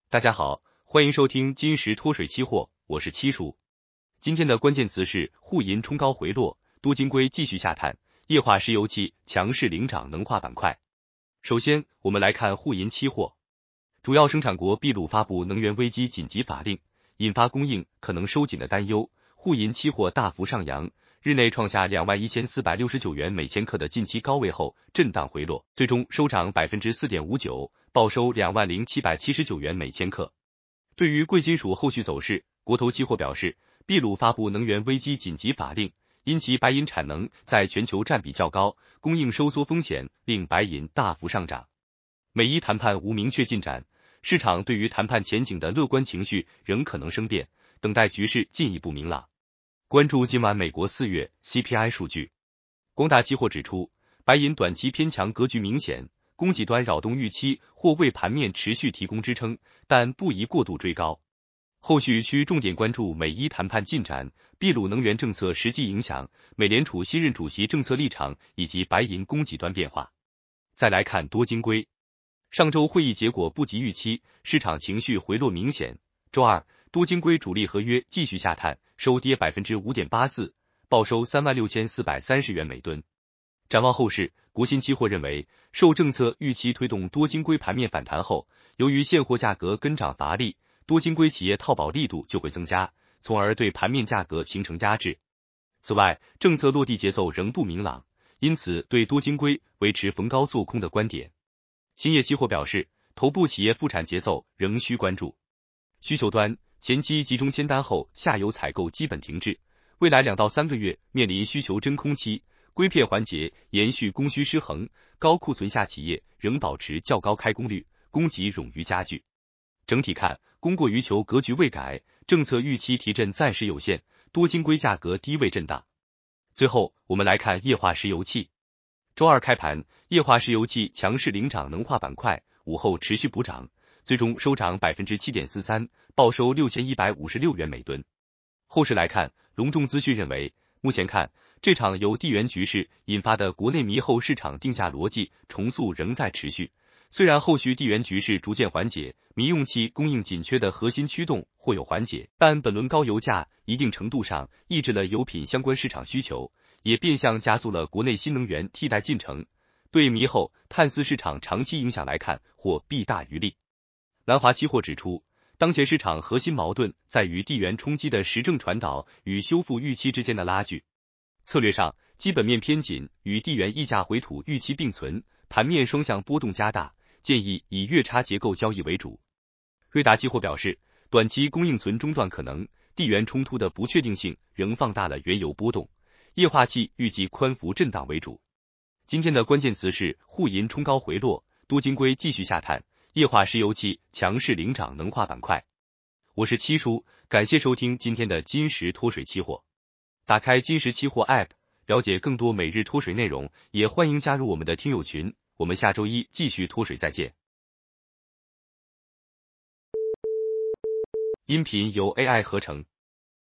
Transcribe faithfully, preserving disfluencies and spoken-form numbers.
大家好，欢迎收听金石脱水期货，我是七叔。今天的关键词是沪银冲高回落，多晶硅继续下探，液化石油气强势领涨能化板块。首先，我们来看沪银期货，主要生产国秘鲁发布能源危机紧急法令，引发供应可能收紧的担忧，沪银期货大幅上扬，日内创下两万一千四百六十九元每千克的近期高位后震荡回落，最终收涨 百分之四点五九， 报收两万零七百七十九元每千克。对于贵金属后续走势，国投期货表示，秘鲁发布能源危机紧急法令，因其白银产能在全球占比较高，供应收缩风险令白银大幅上涨。美伊谈判无明确进展，市场对于谈判前景的乐观情绪仍可能生变，等待局势进一步明朗。关注今晚美国四月 C P I 数据。光大期货指出，白银短期偏强格局明显，供给端扰动预期或为盘面持续提供支撑，但不宜过度追高。后续需重点关注美伊谈判进展、秘鲁能源政策实际影响、美联储新任主席政策立场以及白银供给端变化。再来看多晶硅，上周会议结果不及预期，市场情绪回落明显。周二，多晶硅主力合约继续下探，收跌 百分之五点八四， 报收 三万六千四百三十元每吨。展望后市，国信期货认为，受政策预期推动多晶硅盘面反弹后，由于现货价格跟涨乏力，多晶硅企业套保力度就会增加，从而对盘面价格形成压制。此外，政策落地节奏仍不明朗，因此对多晶硅维持逢高做空的观点。兴业期货表示，头部企业复产节奏仍需关注。需求端，前期集中签单后，下游采购基本停滞，未来两到三个月面临需求真空期，硅片环节延续供需失衡，高库存下企业仍保持较高开工率，供给冗余加剧。整体看，供过于求格局未改，政策预期提振暂时有限，多晶硅价格低位震荡。最后，我们来看液化石油气。周二开盘，液化石油气强势领涨能化板块，午后持续补涨，最终收涨 百分之七点四三， 报收六千一百五十六元每吨。后市来看，隆重资讯认为，目前看，这场由地缘局势引发的国内迷后市场定价逻辑重塑仍在持续。虽然后续地缘局势逐渐缓解，民用气供应紧缺的核心驱动或有缓解，但本轮高油价一定程度上抑制了油品相关市场需求，也变相加速了国内新能源替代进程。对迷后碳丝市场长期影响来看，或弊大于利。南华期货指出，当前市场核心矛盾在于地缘冲击的实证传导与修复预期之间的拉锯。策略上，基本面偏紧与地缘溢价回吐预期并存，盘面双向波动加大，建议以月差结构交易为主。瑞达期货表示，短期供应存中断可能，地缘冲突的不确定性仍放大了原油波动，液化气预计宽幅震荡为主。今天的关键词是沪银冲高回落，多晶硅继续下探，液化石油气强势领涨能化板块。我是七叔，感谢收听今天的金石脱水期货。打开金石期货 App， 了解更多每日脱水内容，也欢迎加入我们的听友群。我们下周一继续脱水再见。音频由 A I 合成。